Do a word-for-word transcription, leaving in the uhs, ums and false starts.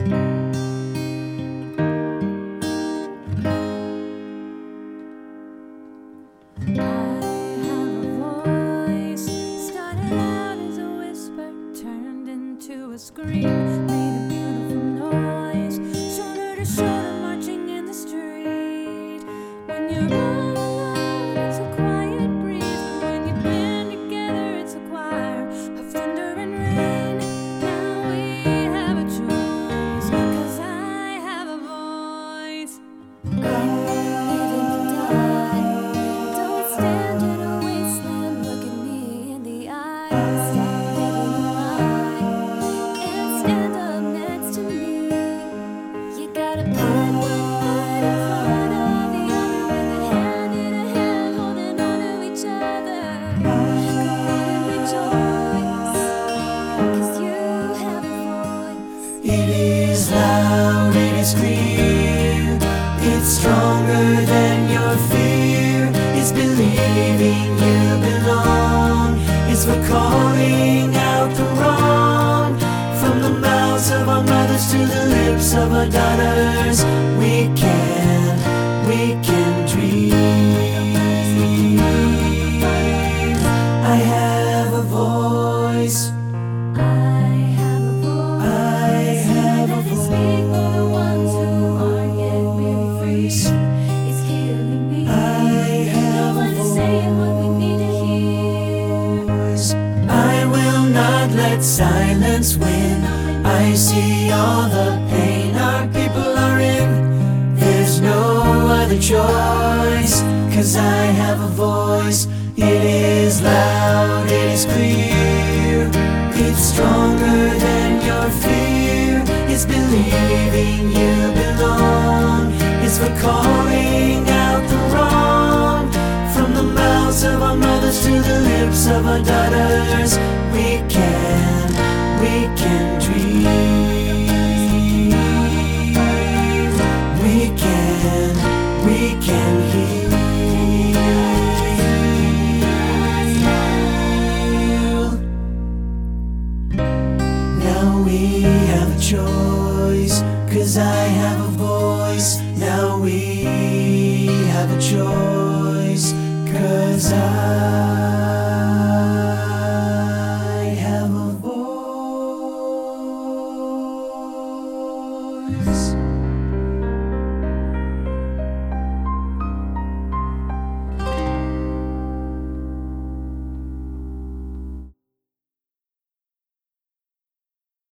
A scream made a beautiful noise, shoulder to shoulder marching in the street. When you're all alone, it's a quiet breeze, but when you've been together, it's a choir of thunder and rain. Now we have a choice, 'cause I have a voice. Even to die, don't stand in a wasteland, look at me in the eyes. Stop living a lie. Stand up next to me. You gotta put one foot in front of the other, with a hand in a hand, holding on to each other. Go on and rejoice, 'cause you have a voice. It is loud, it is clear, it's stronger than your fear. It's believing you belong, it's for calling out the wrong. From the mouths of our mothers to the lips of our daughters, we can, we can dream. I have a voice. I have a voice. I have a Let it speak for the ones who aren't yet really free. It's healing me. I have No one a is saying what we need to hear. voice. I will not let silence win. I see all the pain our people are in. There's no other choice, 'cause I have a voice. It is loud, it is clear, it's stronger than your fear. It's believing you belong, it's for calling out the wrong. From the mouths of our mothers to the lips of our daughters, we can, we can dream. We can, we can heal. Now we have a choice, 'cause I have a voice. Now we have a choice, 'cause I